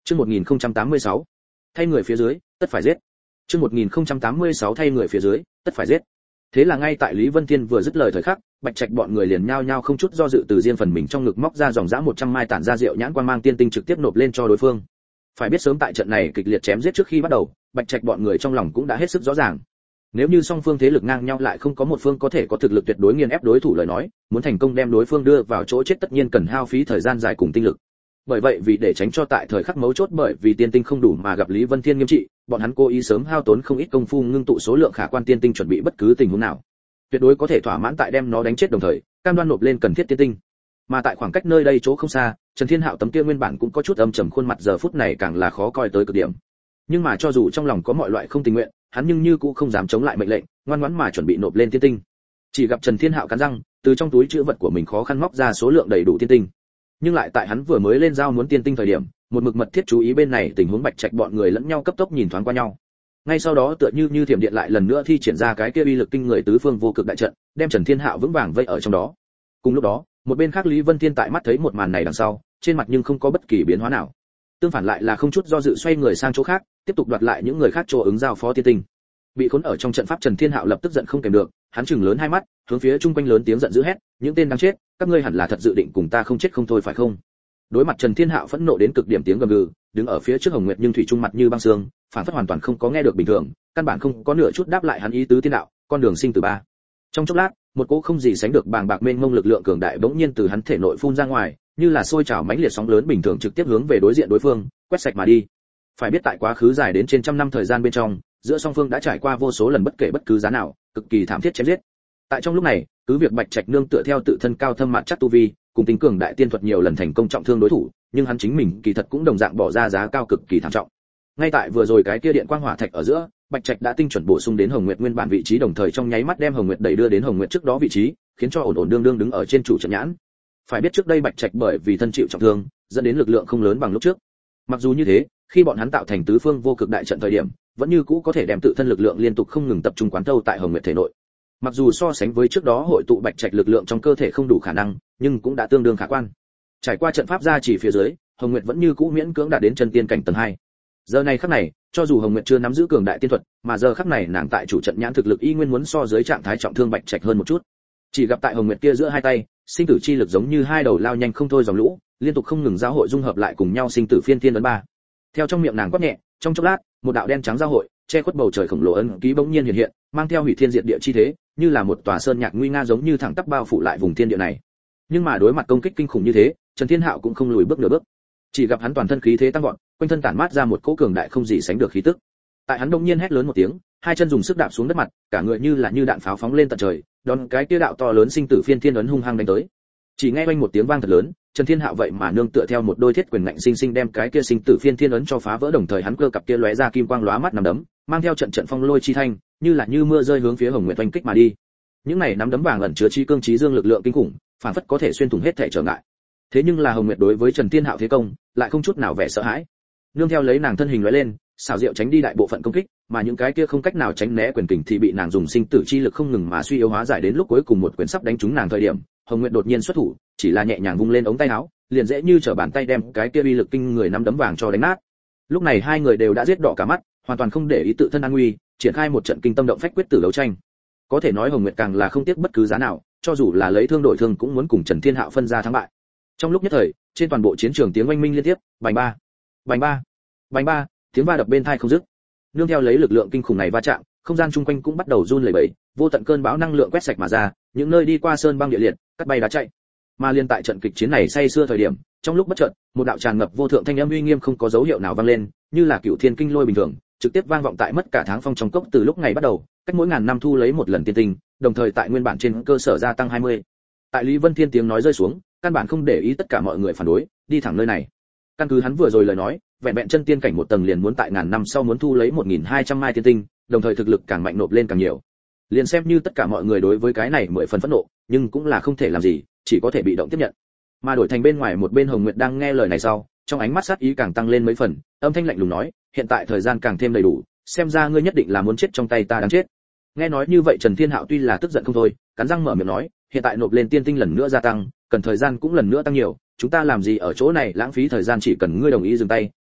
Chương 1086. Thay người phía dưới, tất phải giết. Chương 1086 thay người phía dưới, tất phải giết. Thế là ngay tại Lý Vân Thiên vừa dứt lời thời khắc, Bạch Trạch bọn người liền nhao nhao không chút do dự từ riêng phần mình trong ngực móc ra dòng dã 100 mai tản ra rượu nhãn quang mang tiên tinh trực tiếp nộp lên cho đối phương. Phải biết sớm tại trận này kịch liệt chém giết trước khi bắt đầu, Bạch Trạch bọn người trong lòng cũng đã hết sức rõ ràng. Nếu như song phương thế lực ngang nhau lại không có một phương có thể có thực lực tuyệt đối nghiền ép đối thủ lời nói, muốn thành công đem đối phương đưa vào chỗ chết tất nhiên cần hao phí thời gian dài cùng tinh lực. Bởi vậy vì để tránh cho tại thời khắc mấu chốt bởi vì tiên tinh không đủ mà gặp Lý Vân Thiên nghiêm trị, bọn hắn cố ý sớm hao tốn không ít công phu ngưng tụ số lượng khả quan tiên tinh chuẩn bị bất cứ tình huống nào. Tuyệt đối có thể thỏa mãn tại đem nó đánh chết đồng thời, cam đoan nộp lên cần thiết tiên tinh. Mà tại khoảng cách nơi đây chỗ không xa, Trần Thiên Hạo tấm kia nguyên bản cũng có chút âm trầm khuôn mặt giờ phút này càng là khó coi tới cực điểm. Nhưng mà cho dù trong lòng có mọi loại không tình nguyện, hắn nhưng như cũng không dám chống lại mệnh lệnh, ngoan ngoãn mà chuẩn bị nộp lên tiên tinh. Chỉ gặp Trần Thiên Hạo cắn răng, từ trong túi trữ vật của mình khó khăn móc ra số lượng đầy đủ tiên tinh. Nhưng lại tại hắn vừa mới lên dao muốn tiên tinh thời điểm, một mực mật thiết chú ý bên này tình huống Bạch Trạch bọn người lẫn nhau cấp tốc nhìn thoáng qua nhau. Ngay sau đó tựa như thiểm điện lại lần nữa thi triển ra cái kia uy lực kinh người tứ phương vô cực đại trận, đem Trần Thiên Hạo vững vàng vây ở trong đó. Cùng lúc đó, một bên khác Lý Vân Thiên tại mắt thấy một màn này đằng sau, trên mặt nhưng không có bất kỳ biến hóa nào. Tương phản lại là không chút do dự xoay người sang chỗ khác, tiếp tục đoạt lại những người khác chỗ ứng giao phó tiên tinh. Bị khốn ở trong trận pháp Trần Thiên Hạo lập tức giận không kèm được, hắn trừng lớn hai mắt, hướng phía chung quanh lớn tiếng giận dữ hét, những tên đáng chết, các ngươi hẳn là thật dự định cùng ta không chết không thôi phải không? Đối mặt Trần Thiên Hạo phẫn nộ đến cực điểm tiếng gầm gừ, đứng ở phía trước Hồng Nguyệt nhưng thủy trung mặt như băng xương, phản phất hoàn toàn không có nghe được bình thường, căn bản không có nửa chút đáp lại hắn ý tứ tiên đạo, con đường sinh tử ba. Trong chốc lát, một cỗ không gì sánh được bàng bạc mênh mông lực lượng cường đại bỗng nhiên từ hắn thể nội phun ra ngoài, như là sôi trào mãnh liệt sóng lớn bình thường trực tiếp hướng về đối diện đối phương, quét sạch mà đi. Phải biết tại quá khứ dài đến trên trăm năm thời gian bên trong, giữa song phương đã trải qua vô số lần bất kể bất cứ giá nào, cực kỳ thảm thiết chém giết. Tại trong lúc này, cứ việc Bạch Trạch nương tựa theo tự thân cao thâm mạn chắc tu vi, cùng tính cường đại tiên thuật nhiều lần thành công trọng thương đối thủ, nhưng hắn chính mình kỳ thật cũng đồng dạng bỏ ra giá cao cực kỳ thảm trọng. Ngay tại vừa rồi cái kia điện quang hỏa thạch ở giữa, Bạch Trạch đã tinh chuẩn bổ sung đến Hồng Nguyệt nguyên bản vị trí đồng thời trong nháy mắt đem Hồng Nguyệt đẩy đưa đến Hồng Nguyệt trước đó vị trí, khiến cho ổn ổn đương đương đứng ở trên chủ trận nhãn. Phải biết trước đây Bạch Trạch bởi vì thân chịu trọng thương, dẫn đến lực lượng không lớn bằng lúc trước. Mặc dù như thế, khi bọn hắn tạo thành tứ phương vô cực đại trận thời điểm, vẫn như cũ có thể đem tự thân lực lượng liên tục không ngừng tập trung quán thâu tại Hồng Nguyệt thể nội. Mặc dù so sánh với trước đó hội tụ Bạch Trạch lực lượng trong cơ thể không đủ khả năng, nhưng cũng đã tương đương khả quan. Trải qua trận pháp gia chỉ phía dưới, Hồng Nguyệt vẫn như cũ miễn cưỡng đạt đến chân tiên cảnh tầng 2. Giờ này khắc này, cho dù Hồng Nguyệt chưa nắm giữ cường đại tiên thuật, mà giờ khắc này nàng tại chủ trận nhãn thực lực y nguyên muốn so dưới trạng thái trọng thương Bạch Trạch hơn một chút. Chỉ gặp tại Hồng Nguyệt kia giữa hai tay, sinh tử chi lực giống như hai đầu lao nhanh không thôi dòng lũ, liên tục không ngừng giao hội dung hợp lại cùng nhau sinh tử phiên thiên ấn ba. Theo trong miệng nàng quát nhẹ, trong chốc lát, một đạo đen trắng giao hội, che khuất bầu trời khổng lồ ấn ký bỗng nhiên hiện hiện, mang theo hủy thiên diệt địa chi thế, như là một tòa sơn nhạc nguy nga giống như thẳng tắp bao phủ lại vùng thiên địa này. Nhưng mà đối mặt công kích kinh khủng như thế, Trần Thiên Hạo cũng không lùi bước nửa bước. Chỉ gặp hắn toàn thân khí thế tăng vọt, quanh thân tản mát ra một cỗ cường đại không gì sánh được khí tức. Tại hắn đột nhiên hét lớn một tiếng, hai chân dùng sức đạp xuống đất mặt, cả người như là như đạn pháo phóng lên tận trời, đón cái kia đạo to lớn sinh tử phiên thiên ấn hung hăng đánh tới. Chỉ nghe oanh một tiếng vang thật lớn, Trần Thiên Hạo vậy mà nương tựa theo một đôi thiết quyền ngạnh sinh sinh đem cái kia sinh tử phiên thiên ấn cho phá vỡ, đồng thời hắn cơ cặp kia lóe ra kim quang lóa mắt nắm đấm, mang theo trận trận phong lôi chi thanh, như là như mưa rơi hướng phía Hồng Nguyệt oanh kích mà đi. Những này nắm đấm vàng ẩn chứa chi cương chí dương lực lượng kinh khủng, phản phất có thể xuyên thủng hết thảy trở ngại. Thế nhưng là Hồng Nguyệt đối với Trần Thiên Hạo thế công, lại không chút nào vẻ sợ hãi. Nương theo lấy nàng thân hình lóe lên, xảo diệu tránh đi đại bộ phận công kích, mà những cái kia không cách nào tránh né quyền kình thì bị nàng dùng sinh tử chi lực không ngừng mà suy yếu hóa giải, đến lúc cuối cùng một quyền sắp đánh trúng nàng thời điểm, Hồng Nguyệt đột nhiên xuất thủ, chỉ là nhẹ nhàng vung lên ống tay áo, liền dễ như trở bàn tay đem cái kia uy lực kinh người nắm đấm vàng cho đánh nát. Lúc này hai người đều đã giết đỏ cả mắt, hoàn toàn không để ý tự thân an nguy, triển khai một trận kinh tâm động phách quyết tử đấu tranh. Có thể nói Hồng Nguyệt càng là không tiếc bất cứ giá nào, cho dù là lấy thương đổi thương cũng muốn cùng Trần Thiên Hạo phân ra thắng bại. Trong lúc nhất thời, trên toàn bộ chiến trường tiếng oanh minh liên tiếp, bành ba, bành ba, bành ba, tiếng va đập bên tai không dứt. Nương theo lấy lực lượng kinh khủng này va chạm, không gian chung quanh cũng bắt đầu run lẩy bẩy, vô tận cơn bão năng lượng quét sạch mà ra, những nơi đi qua sơn băng địa liệt, cắt bay đá chạy. Mà liên tại trận kịch chiến này say xưa thời điểm, trong lúc bất chợt, một đạo tràn ngập vô thượng thanh âm uy nghiêm không có dấu hiệu nào vang lên, như là cửu thiên kinh lôi bình thường, trực tiếp vang vọng tại mất cả tháng phong trong cốc từ lúc ngày bắt đầu, cách mỗi ngàn năm thu lấy một lần tiên tinh, đồng thời tại nguyên bản trên cơ sở gia tăng 20. Tại Lý Vân Thiên tiếng nói rơi xuống, căn bản không để ý tất cả mọi người phản đối, đi thẳng nơi này. Căn cứ hắn vừa rồi lời nói, vẹn vẹn chân tiên cảnh một tầng liền muốn tại ngàn năm sau muốn thu lấy 1200 mai tiên tinh, đồng thời thực lực càng mạnh nộp lên càng nhiều. Liền xem như tất cả mọi người đối với cái này 10 phần phẫn nộ, nhưng cũng là không thể làm gì, chỉ có thể bị động tiếp nhận. Mà đổi thành bên ngoài một bên Hồng Nguyệt đang nghe lời này sau, trong ánh mắt sát ý càng tăng lên mấy phần, âm thanh lạnh lùng nói, hiện tại thời gian càng thêm đầy đủ, xem ra ngươi nhất định là muốn chết trong tay ta đáng chết. Nghe nói như vậy Trần Thiên Hạo tuy là tức giận không thôi, cắn răng mở miệng nói, hiện tại nộp lên tiên tinh lần nữa gia tăng, cần thời gian cũng lần nữa tăng nhiều, chúng ta làm gì ở chỗ này lãng phí thời gian, chỉ cần ngươi đồng ý dừng tay,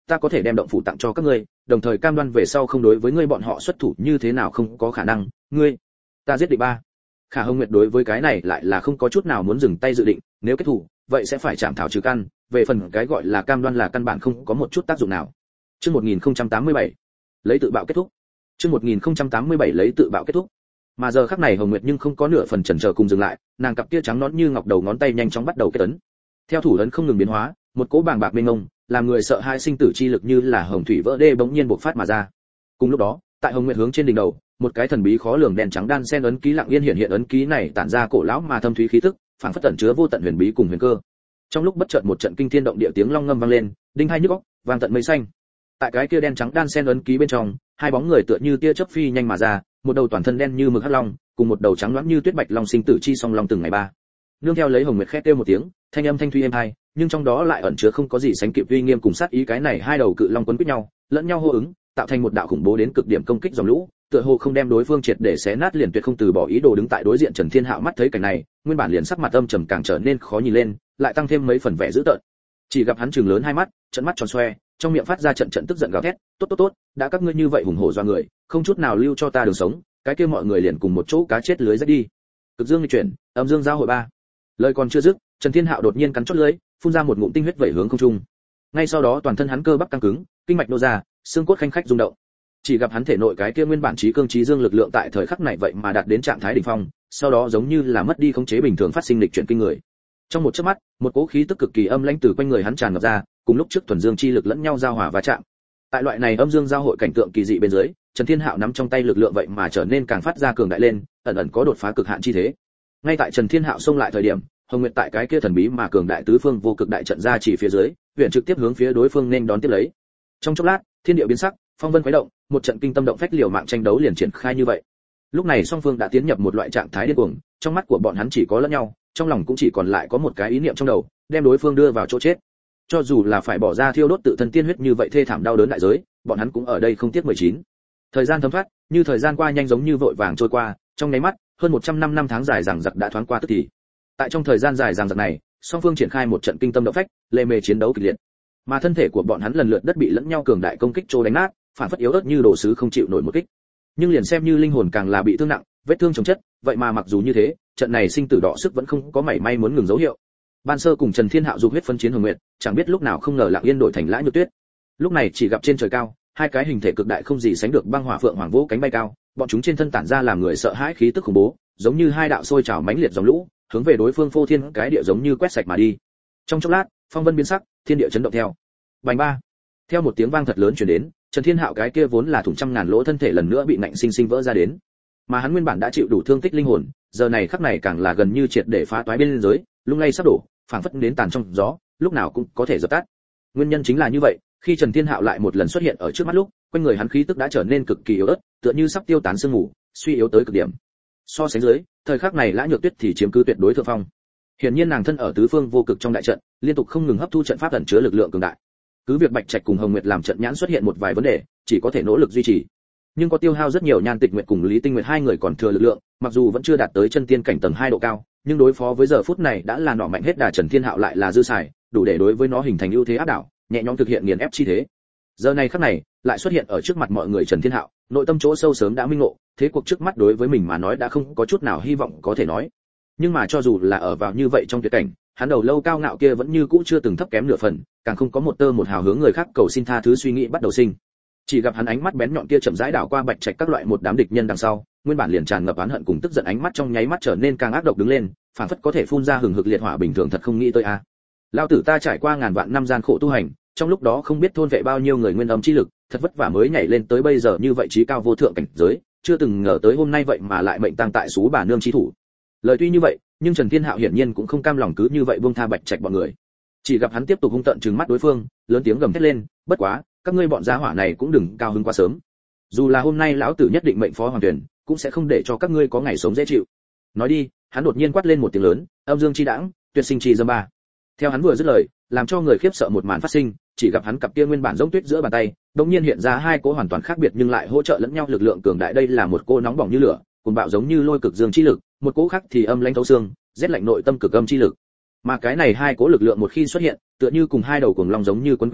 ta có thể đem động phủ tặng cho các ngươi, đồng thời cam đoan về sau không đối với ngươi bọn họ xuất thủ như thế nào không có khả năng, ngươi, ta giết địch ba. Khả Hồng Nguyệt đối với cái này lại là không có chút nào muốn dừng tay dự định, nếu kết thủ, vậy sẽ phải chạm thảo trừ căn, về phần cái gọi là cam đoan là căn bản không có một chút tác dụng nào. Chương 1087, lấy tự bạo kết thúc. Chương 1087 lấy tự bạo kết thúc. Mà giờ khắc này Hồng Nguyệt nhưng không có nửa phần chần chờ cùng dừng lại, nàng cặp kia trắng nõn như ngọc đầu ngón tay nhanh chóng bắt đầu kết ấn. Theo thủ ấn không ngừng biến hóa, một cỗ bàng bạc mênh mông, làm người sợ hai sinh tử chi lực như là hồng thủy vỡ đê bỗng nhiên bộc phát mà ra. Cùng lúc đó, tại Hồng Nguyệt hướng trên đỉnh đầu, một cái thần bí khó lường đen trắng đan sen ấn ký lặng yên hiện hiện, ấn ký này tản ra cổ lão mà thâm thúy khí tức, phảng phất tẩn chứa vô tận huyền bí cùng huyền cơ. Trong lúc bất chợt một trận kinh thiên động địa tiếng long ngâm vang lên, đinh hai nhức óc, vang tận mây xanh. Tại cái kia đen trắng đan sen ấn ký bên trong, hai bóng người tựa như tia chớp phi nhanh mà ra, một đầu toàn thân đen như mực hắc long, cùng một đầu trắng loáng như tuyết bạch long sinh tử chi song long từng ngày ba. Nương theo lấy Hồng Nguyệt khét kêu một tiếng, thanh âm thanh thuy êm hai, nhưng trong đó lại ẩn chứa không có gì sánh kịp uy nghiêm cùng sát ý, cái này hai đầu cự long quấn quýt nhau, lẫn nhau hô ứng, tạo thành một đạo khủng bố đến cực điểm công kích dòng lũ, tựa hồ không đem đối phương triệt để xé nát liền tuyệt không từ bỏ ý đồ. Đứng tại đối diện Trần Thiên Hạo mắt thấy cảnh này, nguyên bản liền sắc mặt âm trầm càng trở nên khó nhìn lên, lại tăng thêm mấy phần vẻ dữ tợn. Chỉ gặp hắn trừng lớn hai mắt, trận mắt tròn xoe, trong miệng phát ra trận trận tức giận gào thét, tốt tốt tốt, đã các ngươi như vậy hùng hổ do người, không chút nào lưu cho ta đường sống, cái kia mọi người liền cùng một chỗ cá chết lưới rách đi. Cực dương chuyển, âm dương giao hội ba. Lời còn chưa dứt, Trần Thiên Hạo đột nhiên cắn chót lưỡi, phun ra một ngụm tinh huyết vẩy hướng không trung. Ngay sau đó toàn thân hắn cơ bắp căng cứng, kinh mạch nô ra, xương cốt khanh khách rung động. Chỉ gặp hắn thể nội cái kia nguyên bản trí cương trí dương lực lượng tại thời khắc này vậy mà đạt đến trạng thái đỉnh phong, sau đó giống như là mất đi khống chế bình thường phát sinh lịch chuyển kinh người. Trong một chớp mắt, một cỗ khí tức cực kỳ âm lãnh từ quanh người hắn tràn ngập ra, cùng lúc trước thuần dương chi lực lẫn nhau giao hòa và chạm. Tại loại này âm dương giao hội cảnh tượng kỳ dị bên dưới, Trần Thiên Hạo nắm trong tay lực lượng vậy mà trở nên càng phát ra cường đại lên, ẩn ẩn có đột phá cực hạn chi thế. Ngay tại Trần Thiên Hạo xông lại thời điểm, Hồng Nguyệt tại cái kia thần bí mà cường đại tứ phương vô cực đại trận ra chỉ phía dưới, huyền trực tiếp hướng phía đối phương nên đón tiếp lấy. Trong chốc lát, thiên địa biến sắc, phong vân khuấy động, một trận kinh tâm động phách liều mạng tranh đấu liền triển khai như vậy. Lúc này song phương đã tiến nhập một loại trạng thái điên cuồng, trong mắt của bọn hắn chỉ có lẫn nhau, trong lòng cũng chỉ còn lại có một cái ý niệm trong đầu, đem đối phương đưa vào chỗ chết. Cho dù là phải bỏ ra thiêu đốt tự thân tiên huyết như vậy thê thảm đau đớn đại giới, bọn hắn cũng ở đây không tiếc 19. Thời gian thấm thoát, như thời gian qua nhanh giống như vội vàng trôi qua, trong nháy mắt, hơn 100 năm tháng dài dằng dặc đã thoáng qua tức thì. Tại trong thời gian dài dằng dặc này, song phương triển khai một trận kinh tâm động phách, lề mề chiến đấu kịch liệt. Mà thân thể của bọn hắn lần lượt đất bị lẫn nhau cường đại công kích trô đánh nát, phản phất yếu ớt như đồ sứ không chịu nổi một kích. Nhưng liền xem như linh hồn càng là bị thương nặng, vết thương chồng chất, vậy mà mặc dù như thế, trận này sinh tử đọ sức vẫn không có mảy may muốn ngừng dấu hiệu. Ban Sơ cùng Trần Thiên Hạo dục huyết phân chiến Hồng Nguyệt, chẳng biết lúc nào không ngờ lặng yên đổi thành Lã Nhược Tuyết. Lúc này chỉ gặp trên trời cao, hai cái hình thể cực đại không gì sánh được băng hỏa phượng hoàng vỗ cánh bay cao, bọn chúng trên thân tản ra làm người sợ hãi khí tức khủng bố, giống như hai đạo sôi trào mãnh liệt dòng lũ, hướng về đối phương phô thiên cái địa giống như quét sạch mà đi. Trong chốc lát, phong vân biến sắc, thiên địa chấn động theo. Bành ba. Theo một tiếng vang thật lớn truyền đến, Trần Thiên Hạo cái kia vốn là thủng trăm ngàn lỗ thân thể lần nữa bị nạnh sinh sinh vỡ ra đến. Mà hắn nguyên bản đã chịu đủ thương tích linh hồn, giờ này khắc này càng là gần như triệt để phá toái bên giới, lung lay sắp đổ, phảng phất đến tàn trong gió, lúc nào cũng có thể dập tắt. Nguyên nhân chính là như vậy, khi Trần Thiên Hạo lại một lần xuất hiện ở trước mắt lúc, quanh người hắn khí tức đã trở nên cực kỳ yếu ớt, tựa như sắp tiêu tán sương mù, suy yếu tới cực điểm. So sánh dưới, thời khắc này Lã Nhược Tuyết thì chiếm cứ tuyệt đối thượng phong. Hiển nhiên nàng thân ở tứ phương vô cực trong đại trận, liên tục không ngừng hấp thu trận pháp ẩn chứa lực lượng cường đại. Cứ việc Bạch Trạch cùng Hồng Nguyệt làm trận nhãn xuất hiện một vài vấn đề, chỉ có thể nỗ lực duy trì. Nhưng có tiêu hao rất nhiều Nhan Tịch Nguyệt cùng Lý Tinh Nguyệt hai người còn thừa lực lượng, mặc dù vẫn chưa đạt tới chân tiên cảnh tầng 2 độ cao, nhưng đối phó với giờ phút này đã là nọ mạnh hết đà Trần Thiên Hạo lại là dư xài, đủ để đối với nó hình thành ưu thế áp đảo, nhẹ nhõm thực hiện nghiền ép chi thế. Giờ này khắc này, lại xuất hiện ở trước mặt mọi người Trần Thiên Hạo, nội tâm chỗ sâu sớm đã minh ngộ, thế cuộc trước mắt đối với mình mà nói đã không có chút nào hy vọng có thể nói. Nhưng mà cho dù là ở vào như vậy trong tuyệt cảnh, hắn đầu lâu cao ngạo kia vẫn như cũ chưa từng thấp kém nửa phần, càng không có một tơ một hào hướng người khác cầu xin tha thứ suy nghĩ bắt đầu sinh. Chỉ gặp hắn ánh mắt bén nhọn kia chậm rãi đảo qua Bạch Trạch các loại một đám địch nhân đằng sau, nguyên bản liền tràn ngập oán hận cùng tức giận ánh mắt trong nháy mắt trở nên càng ác độc đứng lên, phản phất có thể phun ra hừng hực liệt hỏa bình thường, thật không nghĩ tới a. Lão tử ta trải qua ngàn vạn năm gian khổ tu hành, trong lúc đó không biết thôn vệ bao nhiêu người nguyên âm chi lực, thật vất vả mới nhảy lên tới bây giờ như vậy trí cao vô thượng cảnh giới, chưa từng ngờ tới hôm nay vậy mà lại mệnh tang tại xú bà nương chí thủ. Lời tuy như vậy, nhưng Trần Thiên Hạo hiển nhiên cũng không cam lòng cứ như vậy buông tha Bạch Trạch bọn người. Chỉ gặp hắn tiếp tục hung tợn trừng mắt đối phương, lớn tiếng gầm thét lên, bất quá, các ngươi bọn gia hỏa này cũng đừng cao hứng quá sớm. Dù là hôm nay lão tử nhất định mệnh phó hoàng tuyển, cũng sẽ không để cho các ngươi có ngày sống dễ chịu. Nói đi, hắn đột nhiên quát lên một tiếng lớn, âm dương chi đãng, tuyệt sinh chi dâm ba. Theo hắn vừa dứt lời, làm cho người khiếp sợ một màn phát sinh, chỉ gặp hắn cặp kia nguyên bản giống tuyết giữa bàn tay, đột nhiên hiện ra hai cỗ hoàn toàn khác biệt nhưng lại hỗ trợ lẫn nhau lực lượng cường đại. Đây là một cô nóng bỏng như lửa, cuồng bạo giống như lôi cực dương chi lực, một cỗ khác thì âm lãnh thấu xương, rét lạnh nội tâm cực âm chi lực. Mà cái này hai cỗ lực lượng một khi xuất hiện, tựa như cùng hai đầu cuồng long giống như quấn quýt nhau,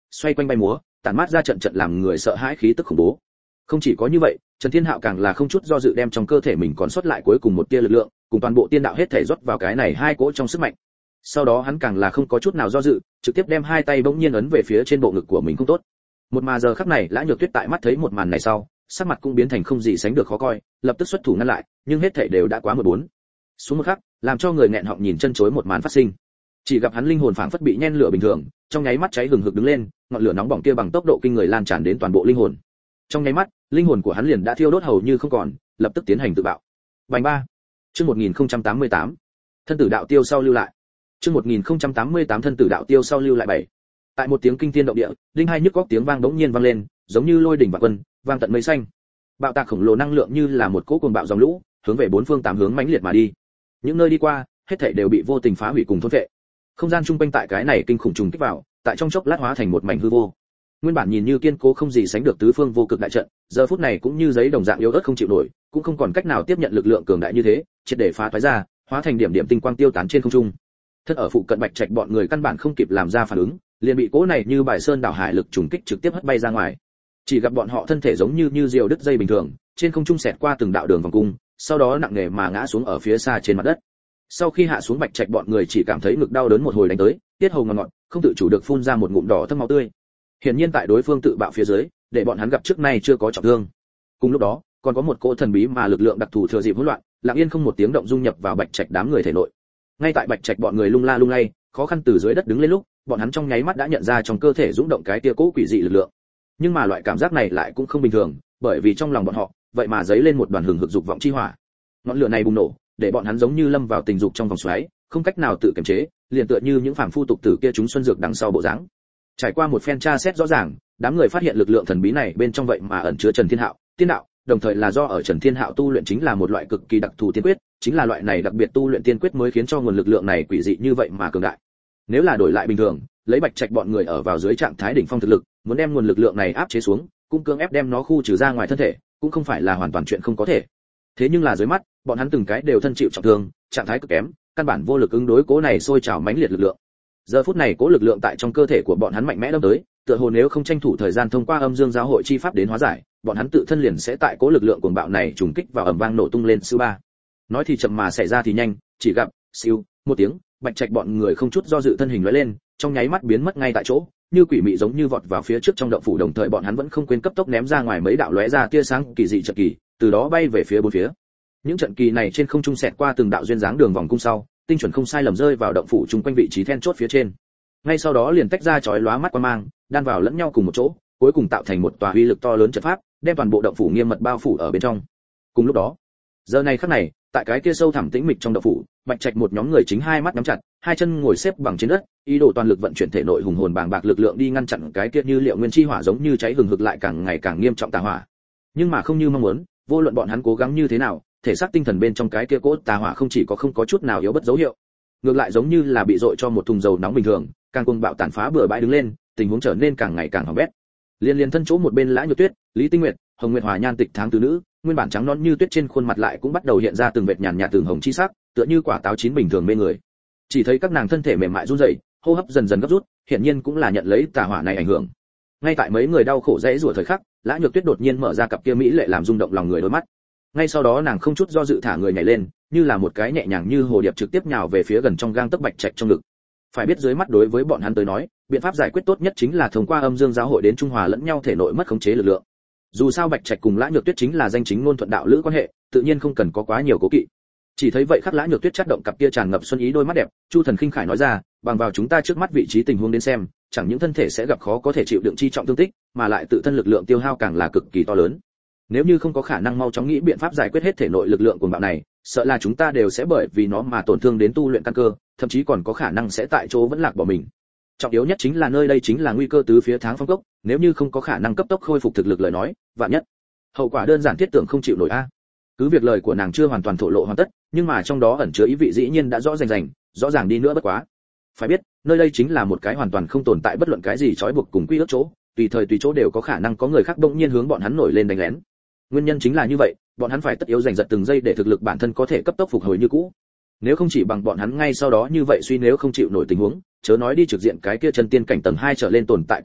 xoay quanh bay múa, tản mát ra trận trận làm người sợ hãi khí tức khủng bố. Không chỉ có như vậy, Trần Thiên Hạo càng là không chút do dự đem trong cơ thể mình còn sót lại cuối cùng một tia lực lượng, cùng toàn bộ tiên đạo hết thể rót vào cái này hai cỗ trong sức mạnh. Sau đó hắn càng là không có chút nào do dự, trực tiếp đem hai tay bỗng nhiên ấn về phía trên bộ ngực của mình không tốt. Một mà giờ khắc này, Lã Nhược Tuyết tại mắt thấy một màn này sau, sắc mặt cũng biến thành không gì sánh được khó coi, lập tức xuất thủ ngăn lại, nhưng hết thảy đều đã quá 14. Xuống một khắc, làm cho người nghẹn họng nhìn chân chối một màn phát sinh. Chỉ gặp hắn linh hồn phảng phất bị nhen lửa bình thường, trong nháy mắt cháy hừng hực đứng lên, ngọn lửa nóng bỏng kia bằng tốc độ kinh người lan tràn đến toàn bộ linh hồn. Trong nháy mắt, linh hồn của hắn liền đã thiêu đốt hầu như không còn, lập tức tiến hành tự bạo. Bành ba. Chương 1088. Thân tử đạo tiêu sau lưu lại. Chương 1088 thân tử đạo tiêu sau lưu lại 7. Tại một tiếng kinh thiên động địa, linh hai nhức góc tiếng vang bỗng nhiên vang lên, giống như lôi đỉnh vạn quân, vang tận mây xanh. Bạo tạc khổng lồ năng lượng như là một cỗ cuồng bạo dòng lũ, hướng về bốn phương tám hướng mãnh liệt mà đi. Những nơi đi qua, hết thảy đều bị vô tình phá hủy cùng thôn phệ. Không gian trung quanh tại cái này kinh khủng trùng kích vào, tại trong chốc lát hóa thành một mảnh hư vô. Nguyên bản nhìn như kiên cố không gì sánh được tứ phương vô cực đại trận, giờ phút này cũng như giấy đồng dạng yếu ớt không chịu nổi, cũng không còn cách nào tiếp nhận lực lượng cường đại như thế, triệt để phá toái ra, hóa thành điểm điểm tinh quang tiêu tán trên không trung. Thân ở phụ cận Bạch Trạch bọn người căn bản không kịp làm ra phản ứng, liền bị cỗ này như bài sơn đảo hải lực trùng kích trực tiếp hất bay ra ngoài. Chỉ gặp bọn họ thân thể giống như diều đứt dây bình thường, trên không trung xẹt qua từng đạo đường vòng cung, sau đó nặng nề mà ngã xuống ở phía xa trên mặt đất. Sau khi hạ xuống, Bạch Trạch bọn người chỉ cảm thấy ngực đau đớn một hồi đánh tới, tiết hầu ngọt ngọt, không tự chủ được phun ra một ngụm đỏ thâm máu tươi. Hiển nhiên tại đối phương tự bạo phía dưới, để bọn hắn gặp trước nay chưa có trọng thương. Cùng lúc đó, còn có một cỗ thần bí mà lực lượng đặc thù thừa dịp hỗn loạn, lặng yên không một tiếng động dung nhập vào Bạch Trạch đám người thể nội. Ngay tại Bạch Trạch bọn người lung la lung lay, khó khăn từ dưới đất đứng lên lúc, bọn hắn trong nháy mắt đã nhận ra trong cơ thể dũng động cái tia cỗ quỷ dị lực lượng. Nhưng mà loại cảm giác này lại cũng không bình thường, bởi vì trong lòng bọn họ, vậy mà dấy lên một đoàn hừng hực dục vọng chi hỏa. Ngọn lửa này bùng nổ, để bọn hắn giống như lâm vào tình dục trong vòng xoáy, không cách nào tự kiềm chế, liền tựa như những phàm phu tục tử kia chúng xuân dược đằng sau bộ dáng. Trải qua một phen tra xét rõ ràng, đám người phát hiện lực lượng thần bí này bên trong vậy mà ẩn chứa Trần Thiên Hạo, tiên đạo, đồng thời là do ở Trần Thiên Hạo tu luyện chính là một loại cực kỳ đặc thù tiên quyết, chính là loại này đặc biệt tu luyện tiên quyết mới khiến cho nguồn lực lượng này quỷ dị như vậy mà cường đại. Nếu là đổi lại bình thường, lấy Bạch Trạch bọn người ở vào dưới trạng thái đỉnh phong thực lực, muốn đem nguồn lực lượng này áp chế xuống, cũng cưỡng ép đem nó khu trừ ra ngoài thân thể, cũng không phải là hoàn toàn chuyện không có thể. Thế nhưng là dưới mắt, bọn hắn từng cái đều thân chịu trọng thương, trạng thái cực kém, căn bản vô lực ứng đối cố này sôi trào mãnh liệt lực lượng. Giờ phút này cố lực lượng tại trong cơ thể của bọn hắn mạnh mẽ đâm tới, tựa hồ nếu không tranh thủ thời gian thông qua âm dương giáo hội chi pháp đến hóa giải, bọn hắn tự thân liền sẽ tại cố lực lượng cuồng bạo này trùng kích vào ầm vang nổ tung lên sư ba. Nói thì chậm mà xảy ra thì nhanh, chỉ gặp siêu một tiếng, Bạch Trạch bọn người không chút do dự thân hình lóe lên, trong nháy mắt biến mất ngay tại chỗ, như quỷ mị giống như vọt vào phía trước trong động phủ, đồng thời bọn hắn vẫn không quên cấp tốc ném ra ngoài mấy đạo lóe ra tia sáng kỳ dị trận kỳ, từ đó bay về phía bốn phía. Những trận kỳ này trên không trung xẹt qua từng đạo duyên dáng đường vòng cung sau, tinh chuẩn không sai lầm rơi vào động phủ chung quanh vị trí then chốt phía trên. Ngay sau đó liền tách ra chói lóa mắt quang mang, đan vào lẫn nhau cùng một chỗ, cuối cùng tạo thành một tòa uy lực to lớn trận pháp, đem toàn bộ động phủ nghiêm mật bao phủ ở bên trong. Cùng lúc đó, giờ này khắc này, tại cái kia sâu thẳm tĩnh mịch trong động phủ, Bạch Trạch một nhóm người chính hai mắt nhắm chặt, hai chân ngồi xếp bằng trên đất, ý đồ toàn lực vận chuyển thể nội hùng hồn bàng bạc lực lượng đi ngăn chặn cái kia như liệu nguyên chi hỏa giống như cháy hừng hực lại càng ngày càng nghiêm trọng tà hỏa. Nhưng mà không như mong muốn, vô luận bọn hắn cố gắng như thế nào, thể xác tinh thần bên trong cái kia cỗ tà hỏa không chỉ có không có chút nào yếu bất dấu hiệu, ngược lại giống như là bị dội cho một thùng dầu nóng bình thường, càng cuồng bạo tàn phá bừa bãi đứng lên, tình huống trở nên càng ngày càng hỏng bét. Liên thân chỗ một bên Lã Nhược Tuyết, Lý Tinh Nguyệt, Hồng Nguyệt Hòa nhan tịch tháng tứ nữ, nguyên bản trắng nõn như tuyết trên khuôn mặt lại cũng bắt đầu hiện ra từng vệt nhàn nhạt tường hồng chi sắc, tựa như quả táo chín bình thường mê người. Chỉ thấy các nàng thân thể mềm mại run rẩy, hô hấp dần dần gấp rút, hiển nhiên cũng là nhận lấy tà hỏa này ảnh hưởng. Ngay tại mấy người đau khổ dãy rủa thời khắc, Lã Nhược Tuyết đột nhiên mở ra cặp kia mỹ lệ làm rung động lòng người đôi mắt. Ngay sau đó nàng không chút do dự thả người nhảy lên, như là một cái nhẹ nhàng như hồ điệp trực tiếp nhào về phía gần trong gang tấc Bạch Trạch trong ngực. Phải biết dưới mắt đối với bọn hắn tới nói, biện pháp giải quyết tốt nhất chính là thông qua âm dương giáo hội đến trung hòa lẫn nhau thể nội mất khống chế lực lượng. Dù sao Bạch Trạch cùng Lã Nhược Tuyết chính là danh chính ngôn thuận đạo lữ quan hệ, tự nhiên không cần có quá nhiều cố kỵ. Chỉ thấy vậy khắc Lã Nhược Tuyết chát động cặp kia tràn ngập xuân ý đôi mắt đẹp, Chu Thần khinh khải nói ra, bằng vào chúng ta trước mắt vị trí tình huống đến xem, chẳng những thân thể sẽ gặp khó có thể chịu đựng chi trọng thương tích, mà lại tự thân lực lượng tiêu hao càng là cực kỳ to lớn. Nếu như không có khả năng mau chóng nghĩ biện pháp giải quyết hết thể nội lực lượng cuồng bạo này, sợ là chúng ta đều sẽ bởi vì nó mà tổn thương đến tu luyện căn cơ, thậm chí còn có khả năng sẽ tại chỗ vẫn lạc bỏ mình. Trọng yếu nhất chính là nơi đây chính là nguy cơ tứ phía tháng phong cốc, nếu như không có khả năng cấp tốc khôi phục thực lực lời nói, vạn nhất hậu quả đơn giản thiết tưởng không chịu nổi a. Cứ việc lời của nàng chưa hoàn toàn thổ lộ hoàn tất, nhưng mà trong đó ẩn chứa ý vị dĩ nhiên đã rõ ràng đi nữa bất quá. Phải biết, nơi đây chính là một cái hoàn toàn không tồn tại bất luận cái gì trói buộc cùng quy ước chỗ, tùy thời tùy chỗ đều có khả năng có người khác bỗng nhiên hướng bọn hắn nổi lên đánh lén. Nguyên nhân chính là như vậy, bọn hắn phải tất yếu giành giật từng giây để thực lực bản thân có thể cấp tốc phục hồi như cũ. Nếu không chỉ bằng bọn hắn ngay sau đó như vậy suy nếu không chịu nổi tình huống, chớ nói đi trực diện cái kia chân tiên cảnh tầng 2 trở lên tồn tại cường đại,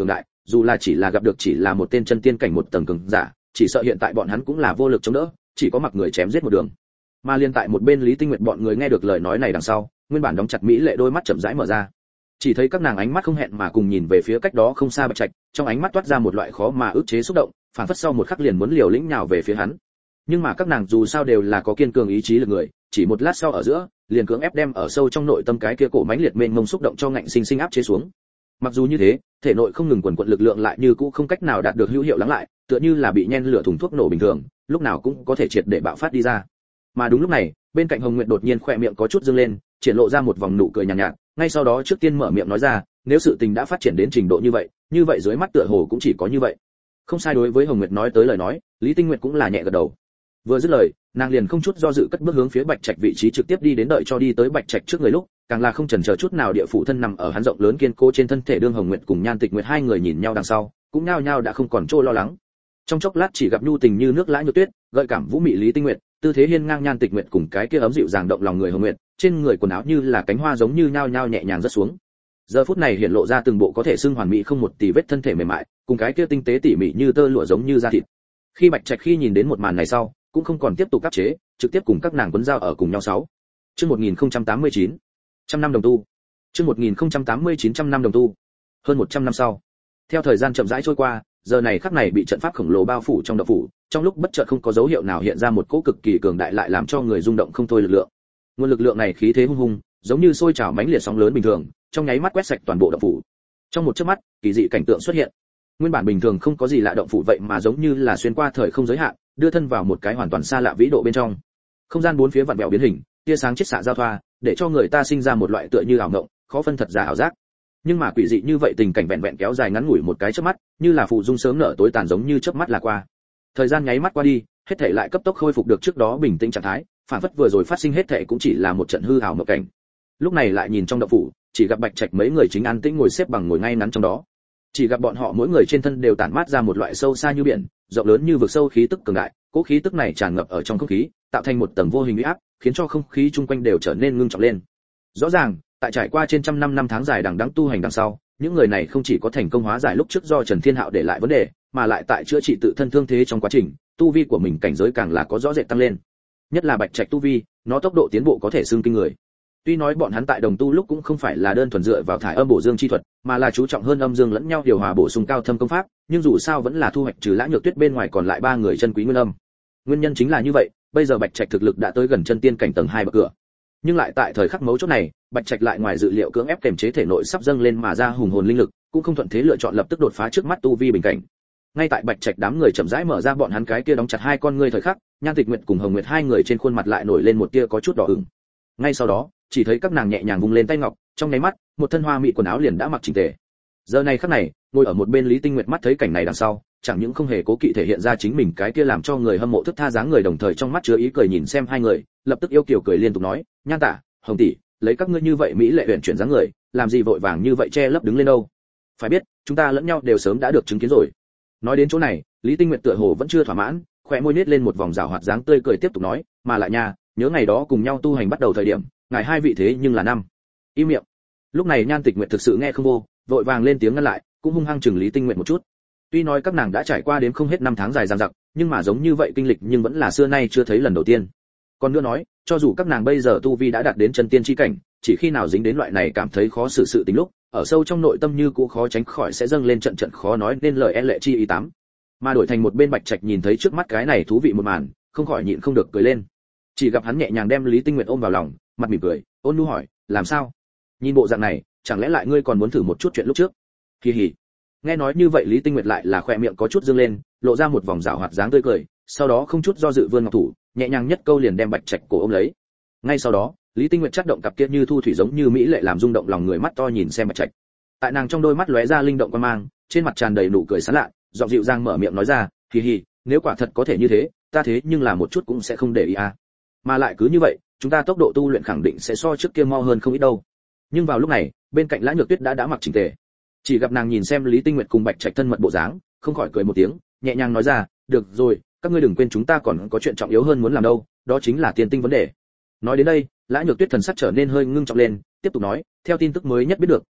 dù là chỉ là gặp được chỉ là một tên chân tiên cảnh một tầng cường giả, chỉ sợ hiện tại bọn hắn cũng là vô lực chống đỡ, chỉ có mặc người chém giết một đường. Mà liên tại một bên Lý Tinh Nguyệt bọn người nghe được lời nói này đằng sau, nguyên bản đóng chặt mỹ lệ đôi mắt chậm rãi mở ra. Chỉ thấy các nàng ánh mắt không hẹn mà cùng nhìn về phía cách đó không xa Bạch Trạch, trong ánh mắt toát ra một loại khó mà ức chế xúc động, phản phất sau một khắc liền muốn liều lĩnh nhào về phía hắn. Nhưng mà các nàng dù sao đều là có kiên cường ý chí lực người, chỉ một lát sau ở giữa, liền cưỡng ép đem ở sâu trong nội tâm cái kia cổ mãnh liệt mênh mông xúc động cho ngạnh sinh sinh áp chế xuống. Mặc dù như thế, thể nội không ngừng quần quật lực lượng lại như cũ không cách nào đạt được hữu hiệu lắng lại, tựa như là bị nhen lửa thùng thuốc nổ bình thường, lúc nào cũng có thể triệt để bạo phát đi ra. Mà đúng lúc này, bên cạnh Hồng Nguyệt đột nhiên khỏe miệng có chút dương lên, triển lộ ra một vòng nụ cười nhàn nhạt, ngay sau đó trước tiên mở miệng nói ra, nếu sự tình đã phát triển đến trình độ như vậy dưới mắt tựa hồ cũng chỉ có như vậy. Không sai, đối với Hồng Nguyệt nói tới lời nói, Lý Tinh Nguyệt cũng là nhẹ gật đầu. Vừa dứt lời, nàng liền không chút do dự cất bước hướng phía Bạch Trạch vị trí trực tiếp đi đến, đợi cho đi tới Bạch Trạch trước người lúc, càng là không chần chờ chút nào địa phủ thân nằm ở hắn rộng lớn kiên cố trên thân thể. Đương Hồng Nguyệt cùng Nhan Tịch Nguyệt hai người nhìn nhau đằng sau, cũng nhao nhao đã không còn chỗ lo lắng. Trong chốc lát chỉ gặp nhu tình như nước lã như tuyết, gợi cảm vũ mị Lý Tinh Nguyệt, tư thế hiên ngang Nhan Tịch Nguyệt cùng cái kia ấm dịu dàng động lòng người Hồng Nguyệt, trên người quần áo như là cánh hoa giống như nhao nhao nhẹ nhàng rớt xuống. Giờ phút này hiện lộ ra từng bộ có thể xưng hoàn mỹ không một tì vết thân thể mềm mại, cùng cái kia tinh tế tỉ mỉ như tơ lụa giống như da thịt. Khi Bạch Trạch khi nhìn đến một màn này sau, cũng không còn tiếp tục áp chế, trực tiếp cùng các nàng quấn giao ở cùng nhau. Chương 1089, trăm năm đồng tu. Chương 1089 trăm năm đồng tu. Hơn 100 năm sau, theo thời gian chậm rãi trôi qua, giờ này khắc này bị trận pháp khổng lồ bao phủ trong động phủ, trong lúc bất chợt không có dấu hiệu nào hiện ra một cỗ cực kỳ cường đại lại làm cho người rung động không thôi lực lượng. Nguồn lực lượng này khí thế hung hùng, giống như sôi trào mãnh liệt sóng lớn bình thường, trong nháy mắt quét sạch toàn bộ động phủ. Trong một chớp mắt, kỳ dị cảnh tượng xuất hiện. Nguyên bản bình thường không có gì lạ động phủ vậy mà giống như là xuyên qua thời không giới hạn, đưa thân vào một cái hoàn toàn xa lạ vĩ độ bên trong. Không gian bốn phía vặn vẹo biến hình, tia sáng chiết xạ giao thoa, để cho người ta sinh ra một loại tựa như ảo ngộng, khó phân thật giả ảo giác. Nhưng mà quỷ dị như vậy tình cảnh vẹn vẹn kéo dài ngắn ngủi một cái chớp mắt, như là phụ dung sớm nở tối tàn giống như chớp mắt là qua. Thời gian nháy mắt qua đi, hết thảy lại cấp tốc khôi phục được trước đó bình tĩnh trạng thái, phản phất vừa rồi phát sinh hết thảy cũng chỉ là một trận hư ảo mộng cảnh. Lúc này lại nhìn trong động phủ, chỉ gặp Bạch Trạch mấy người chính an tĩnh ngồi xếp bằng ngồi ngay ngắn trong đó. Chỉ gặp bọn họ mỗi người trên thân đều tản mát ra một loại sâu xa như biển, rộng lớn như vực sâu khí tức cường đại, cỗ khí tức này tràn ngập ở trong không khí, tạo thành một tầng vô hình uy áp, khiến cho không khí chung quanh đều trở nên ngưng trọng lên. Rõ ràng, tại trải qua trên trăm năm tháng dài đằng đẵng tu hành đằng sau, những người này không chỉ có thành công hóa giải lúc trước do Trần Thiên Hạo để lại vấn đề, mà lại tại chữa trị tự thân thương thế trong quá trình, tu vi của mình cảnh giới càng là có rõ rệt tăng lên. Nhất là Bạch Trạch tu vi, nó tốc độ tiến bộ có thể xưng kinh người. Tuy nói bọn hắn tại đồng tu lúc cũng không phải là đơn thuần dựa vào thải âm bổ dương chi thuật, mà là chú trọng hơn âm dương lẫn nhau điều hòa bổ sung cao thâm công pháp, nhưng dù sao vẫn là thu hoạch trừ Lã Nhược Tuyết bên ngoài còn lại ba người chân quý nguyên âm. Nguyên nhân chính là như vậy, bây giờ Bạch Trạch thực lực đã tới gần chân tiên cảnh tầng 2 bậc cửa. Nhưng lại tại thời khắc mấu chốt này, Bạch Trạch lại ngoài dự liệu cưỡng ép kềm chế thể nội sắp dâng lên mà ra hùng hồn linh lực, cũng không thuận thế lựa chọn lập tức đột phá trước mắt tu vi bình cảnh. Ngay tại Bạch Trạch đám người chậm rãi mở ra bọn hắn cái kia đóng chặt hai con ngươi thời khắc, Nhan Tịch Nguyệt cùng Hồng Nguyệt hai người trên khuôn mặt lại nổi lên một tia có chút đỏ ửng. Ngay sau đó, chỉ thấy các nàng nhẹ nhàng vung lên tay ngọc, trong nháy mắt, một thân hoa mỹ quần áo liền đã mặc chỉnh tề. Giờ này khắc này, ngồi ở một bên Lý Tinh Nguyệt mắt thấy cảnh này đằng sau, chẳng những không hề cố kỵ thể hiện ra chính mình cái kia làm cho người hâm mộ thức tha dáng người, đồng thời trong mắt chứa ý cười nhìn xem hai người, lập tức yêu kiều cười liên tục nói, Nhan Tả, Hồng tỷ, lấy các ngươi như vậy mỹ lệ uyển chuyển dáng người, làm gì vội vàng như vậy che lấp đứng lên đâu? Phải biết, chúng ta lẫn nhau đều sớm đã được chứng kiến rồi. Nói đến chỗ này, Lý Tinh Nguyệt tựa hồ vẫn chưa thỏa mãn, khóe môi nhếch lên một vòng rảo hoạt dáng tươi cười tiếp tục nói, mà lại nha, nhớ ngày đó cùng nhau tu hành bắt đầu thời điểm, ngài hai vị thế nhưng là năm. Im miệng. Lúc này Nhan Tịch Nguyệt thực sự nghe không vô, vội vàng lên tiếng ngăn lại, cũng hung hăng chừng Lý Tinh Nguyệt một chút. Tuy nói các nàng đã trải qua đến không hết năm tháng dài dằng dặc, nhưng mà giống như vậy kinh lịch nhưng vẫn là xưa nay chưa thấy lần đầu tiên. Còn nữa nói, cho dù các nàng bây giờ tu vi đã đạt đến chân tiên chi cảnh, chỉ khi nào dính đến loại này cảm thấy khó xử sự tình lúc, ở sâu trong nội tâm như cũ khó tránh khỏi sẽ dâng lên trận khó nói nên lời lệ chi ý tám. Mà đổi thành một bên Bạch Trạch nhìn thấy trước mắt cái này thú vị một màn, không khỏi nhịn không được cười lên. Chỉ gặp hắn nhẹ nhàng đem Lý Tinh Nguyệt ôm vào lòng, mặt mỉm cười, ôn nhu hỏi, làm sao? Nhìn bộ dạng này, chẳng lẽ lại ngươi còn muốn thử một chút chuyện lúc trước? Kỳ hỉ. Nghe nói như vậy Lý Tinh Nguyệt lại là khỏe miệng có chút dương lên, lộ ra một vòng rảo hoạt dáng tươi cười, sau đó không chút do dự vươn ngọc thủ, nhẹ nhàng nhất câu liền đem Bạch Trạch cổ ôm lấy. Ngay sau đó, Lý Tinh Nguyệt chớp động cặp kia như thu thủy giống như mỹ lệ làm rung động lòng người mắt to nhìn xem Bạch Trạch. Tại nàng trong đôi mắt lóe ra linh động quan mang, trên mặt tràn đầy nụ cười sán lạ, giọng dịu dàng mở miệng nói ra, kỳ hỉ, nếu quả thật có thể như thế, ta thế nhưng là một chút cũng sẽ không để ý à. Mà lại cứ như vậy, chúng ta tốc độ tu luyện khẳng định sẽ so trước kia mau hơn không ít đâu. Nhưng vào lúc này, bên cạnh Lã Nhược Tuyết đã mặc chỉnh tề. Chỉ gặp nàng nhìn xem Lý Tinh Nguyệt cùng Bạch Trạch thân mật bộ dáng, không khỏi cười một tiếng, nhẹ nhàng nói ra, được rồi, các ngươi đừng quên chúng ta còn có chuyện trọng yếu hơn muốn làm đâu, đó chính là tiền tinh vấn đề. Nói đến đây, Lã Nhược Tuyết thần sắc trở nên hơi ngưng trọng lên, tiếp tục nói, theo tin tức mới nhất biết được,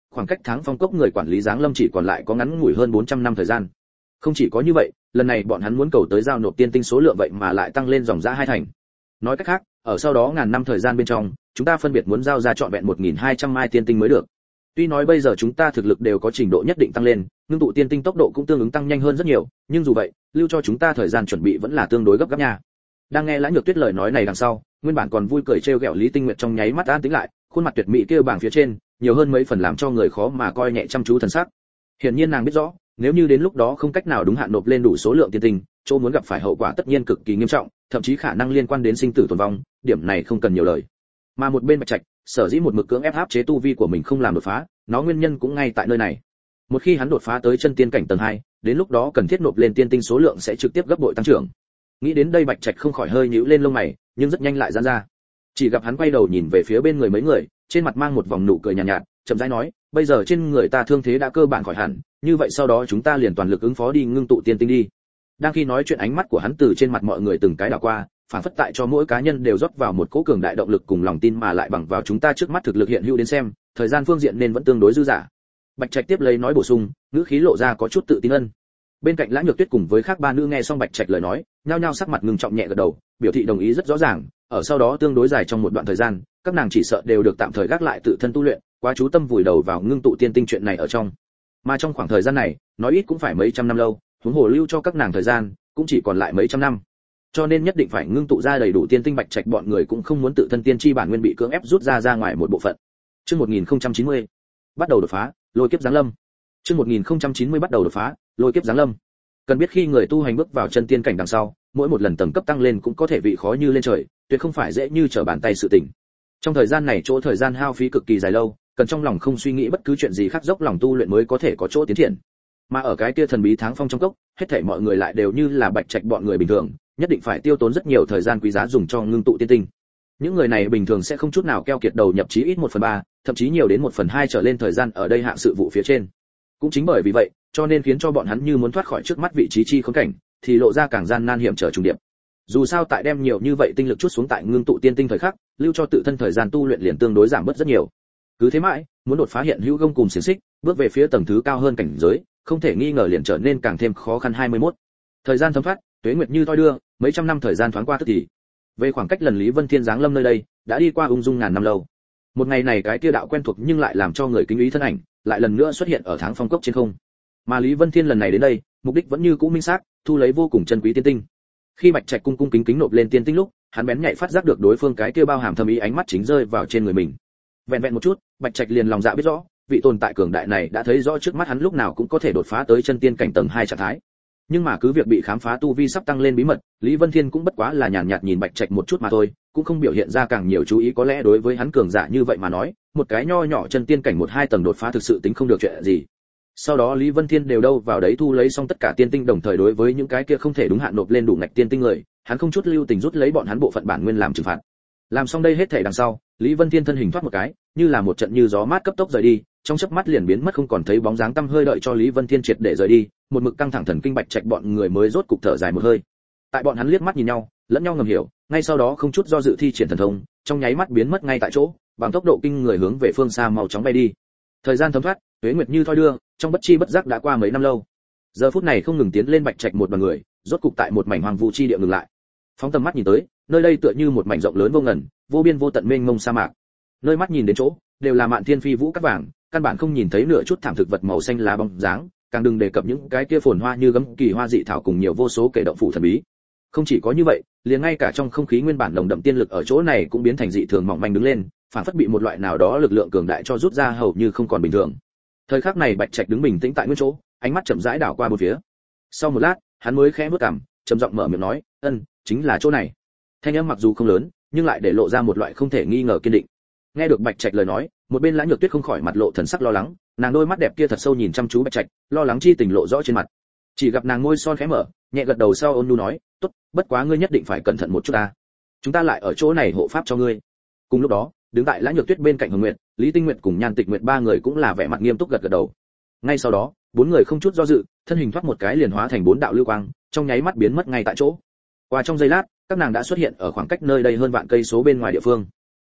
khoảng cách Thắng Phong Cốc người quản lý giáng lâm chỉ còn lại có ngắn ngủi hơn 400 năm thời gian. Không chỉ có như vậy, lần này bọn hắn muốn cầu tới giao nộp tiên tinh số lượng vậy mà lại tăng lên dòng giá 2 thành. Nói cách khác, ở sau đó ngàn năm thời gian bên trong, chúng ta phân biệt muốn giao ra trọn vẹn 1200 mai tiên tinh mới được. Tuy nói bây giờ chúng ta thực lực đều có trình độ nhất định tăng lên, ngưng tụ tiên tinh tốc độ cũng tương ứng tăng nhanh hơn rất nhiều, nhưng dù vậy, lưu cho chúng ta thời gian chuẩn bị vẫn là tương đối gấp gáp nha. Đang nghe Lã Nhược Tuyết lời nói này đằng sau, nguyên bản còn vui cười trêu ghẹo Lý Tinh Nguyệt trong nháy mắt an tĩnh lại, khuôn mặt tuyệt mỹ kia bảng phía trên, nhiều hơn mấy phần làm cho người khó mà coi nhẹ chăm chú thần sắc. Hiển nhiên nàng biết rõ, nếu như đến lúc đó không cách nào đúng hạn nộp lên đủ số lượng tiên tinh, chỗ muốn gặp phải hậu quả tất nhiên cực kỳ nghiêm trọng, thậm chí khả năng liên quan đến sinh tử tồn vong, điểm này không cần nhiều lời. Mà một bên Bạch Trạch, sở dĩ một mực cưỡng ép áp chế tu vi của mình không làm đột phá, nó nguyên nhân cũng ngay tại nơi này. Một khi hắn đột phá tới chân tiên cảnh tầng 2, đến lúc đó cần thiết nộp lên tiên tinh số lượng sẽ trực tiếp gấp bội tăng trưởng. Nghĩ đến đây Bạch Trạch không khỏi hơi nhíu lên lông mày, nhưng rất nhanh lại giãn ra. Chỉ gặp hắn quay đầu nhìn về phía bên người mấy người, trên mặt mang một vòng nụ cười nhàn nhạt, chậm rãi nói, bây giờ trên người ta thương thế đã cơ bản khỏi hẳn, như vậy sau đó chúng ta liền toàn lực ứng phó đi ngưng tụ tiên tinh đi. Đang khi nói chuyện ánh mắt của hắn từ trên mặt mọi người từng cái đảo qua, phản phất tại cho mỗi cá nhân đều rót vào một cỗ cường đại động lực cùng lòng tin mà lại bằng vào chúng ta trước mắt thực lực hiện hữu đến xem, thời gian phương diện nên vẫn tương đối dư dả. Bạch Trạch tiếp lấy nói bổ sung, ngữ khí lộ ra có chút tự tin ân. Bên cạnh Lã Nhược Tuyết cùng với khác ba nữ nghe xong Bạch Trạch lời nói, nhao nhao sắc mặt ngưng trọng nhẹ gật đầu, biểu thị đồng ý rất rõ ràng, ở sau đó tương đối dài trong một đoạn thời gian, các nàng chỉ sợ đều được tạm thời gác lại tự thân tu luyện, quá chú tâm vùi đầu vào ngưng tụ tiên tinh chuyện này ở trong. Mà trong khoảng thời gian này, nói ít cũng phải mấy trăm năm lâu, huống hồ lưu cho các nàng thời gian, cũng chỉ còn lại mấy trăm năm. Cho nên nhất định phải ngưng tụ ra đầy đủ tiên tinh. Bạch Trạch bọn người cũng không muốn tự thân tiên chi bản nguyên bị cưỡng ép rút ra ngoài một bộ phận. Chương 1090, bắt đầu đột phá, lôi kiếp giáng lâm. Chương 1090 bắt đầu đột phá, lôi kiếp giáng lâm. Cần biết khi người tu hành bước vào chân tiên cảnh đằng sau, mỗi một lần tầng cấp tăng lên cũng có thể vị khó như lên trời, tuyệt không phải dễ như trở bàn tay sự tình. Trong thời gian này chỗ thời gian hao phí cực kỳ dài lâu, cần trong lòng không suy nghĩ bất cứ chuyện gì khác, dốc lòng tu luyện mới có thể có chỗ tiến triển. Mà ở cái kia thần bí Tháng Phong trong cốc, hết thảy mọi người lại đều như là Bạch Trạch bọn người bình thường, nhất định phải tiêu tốn rất nhiều thời gian quý giá dùng cho ngưng tụ tiên tinh. Những người này bình thường sẽ không chút nào keo kiệt đầu nhập chí ít 1/3, thậm chí nhiều đến 1/2 trở lên thời gian ở đây hạng sự vụ phía trên. Cũng chính bởi vì vậy, cho nên khiến cho bọn hắn như muốn thoát khỏi trước mắt vị trí chi khốn cảnh, thì lộ ra càng gian nan hiểm trở trùng điệp. Dù sao tại đem nhiều như vậy tinh lực chút xuống tại ngưng tụ tiên tinh thời khắc, lưu cho tự thân thời gian tu luyện liền tương đối giảm bớt rất nhiều. Cứ thế mãi, muốn đột phá hiện hữu gông cùng xiển xích, bước về phía tầng thứ cao hơn cảnh giới, không thể nghi ngờ liền trở nên càng thêm khó khăn. 21. Thời gian thấm thoát, tuế nguyệt như thoi đưa, mấy trăm năm thời gian thoáng qua tức thì. Về khoảng cách lần Lý Vân Thiên giáng lâm nơi đây, đã đi qua ung dung ngàn năm lâu. Một ngày này cái kia đạo quen thuộc nhưng lại làm cho người kính ý thân ảnh, lại lần nữa xuất hiện ở Tháng Phong cốc trên không. Mà Lý Vân Thiên lần này đến đây, mục đích vẫn như cũ minh xác, thu lấy vô cùng chân quý tiên tinh. Khi Bạch Trạch cung cung kính kính nộp lên tiên tinh lúc, hắn bén nhạy phát giác được đối phương cái kia bao hàm thâm ý ánh mắt chính rơi vào trên người mình. Vẹn vẹn một chút, Bạch Trạch liền lòng dạ biết rõ, vị tồn tại cường đại này đã thấy rõ trước mắt hắn lúc nào cũng có thể đột phá tới chân tiên cảnh tầng 2 trạng thái. Nhưng mà cứ việc bị khám phá tu vi sắp tăng lên bí mật, Lý Vân Thiên cũng bất quá là nhàn nhạt nhìn Bạch Trạch một chút mà thôi, cũng không biểu hiện ra càng nhiều chú ý. Có lẽ đối với hắn cường giả như vậy mà nói, một cái nho nhỏ chân tiên cảnh 1-2 tầng đột phá thực sự tính không được chuyện gì. Sau đó Lý Vân Thiên đều đâu vào đấy thu lấy xong tất cả tiên tinh, đồng thời đối với những cái kia không thể đúng hạn nộp lên đủ ngạch tiên tinh người, hắn không chút lưu tình rút lấy bọn hắn bộ phận bản nguyên làm trừng phạt. Làm xong đây hết thảy đằng sau, Lý Vân Thiên thân hình thoát một cái, như là một trận như gió mát cấp tốc rời đi, trong chớp mắt liền biến mất không còn thấy bóng dáng tăm hơi. Đợi cho Lý Vân Thiên triệt để rời đi, một mực căng thẳng thần kinh Bạch Trạch bọn người mới rốt cục thở dài một hơi. Tại bọn hắn liếc mắt nhìn nhau, lẫn nhau ngầm hiểu, ngay sau đó không chút do dự thi triển thần thông, trong nháy mắt biến mất ngay tại chỗ, bằng tốc độ kinh người hướng về phương xa mau chóng bay đi. Thời gian thấm thoát, tuế nguyệt như thoi đưa, trong bất chi bất giác đã qua mấy năm lâu. Giờ phút này không ngừng tiến lên Bạch Trạch một đoàn người, rốt cục tại một mảnh hoang vu chi địa ngừng lại. Phóng tầm mắt nhìn tới, nơi đây tựa như một mảnh rộng lớn vô ngần, vô biên vô tận mênh mông sa mạc. Nơi mắt nhìn đến chỗ, đều là mạn thiên phi vũ cát vàng, căn bản không nhìn thấy nửa chút thảm thực vật màu xanh lá bóng dáng, càng đừng đề cập những cái kia phồn hoa như gấm kỳ hoa dị thảo cùng nhiều vô số kể động phủ thần bí. Không chỉ có như vậy, liền ngay cả trong không khí nguyên bản nồng đậm tiên lực ở chỗ này cũng biến thành dị thường mỏng manh đứng lên, phản phất bị một loại nào đó lực lượng cường đại cho rút ra hầu như không còn bình thường. Thời khắc này Bạch Trạch đứng bình tĩnh tại nguyên chỗ, ánh mắt chậm rãi đảo qua bốn phía. Sau một lát, hắn mới khẽ bước cằm, trầm giọng mở miệng nói, chính là chỗ này." Thanh âm mặc dù không lớn, nhưng lại để lộ ra một loại không thể nghi ngờ kiên định. Nghe được Bạch Trạch lời nói, một bên Lã Nhược Tuyết không khỏi mặt lộ thần sắc lo lắng, nàng đôi mắt đẹp kia thật sâu nhìn chăm chú Bạch Trạch, lo lắng chi tình lộ rõ trên mặt. Chỉ gặp nàng môi son khẽ mở, nhẹ gật đầu sau ôn nhu nói, "Tốt, bất quá ngươi nhất định phải cẩn thận một chút ta. Chúng ta lại ở chỗ này hộ pháp cho ngươi." Cùng lúc đó, đứng tại Lã Nhược Tuyết bên cạnh Hồng Nguyệt, Lý Tinh Nguyệt cùng Nhan Tịch Nguyệt ba người cũng là vẻ mặt nghiêm túc gật gật đầu. Ngay sau đó, bốn người không chút do dự, thân hình thoát một cái liền hóa thành bốn đạo lưu quang, trong nháy mắt biến mất ngay tại chỗ. Qua trong giây lát, các nàng đã xuất hiện ở khoảng cách nơi đây hơn vạn cây số bên ngoài địa phương.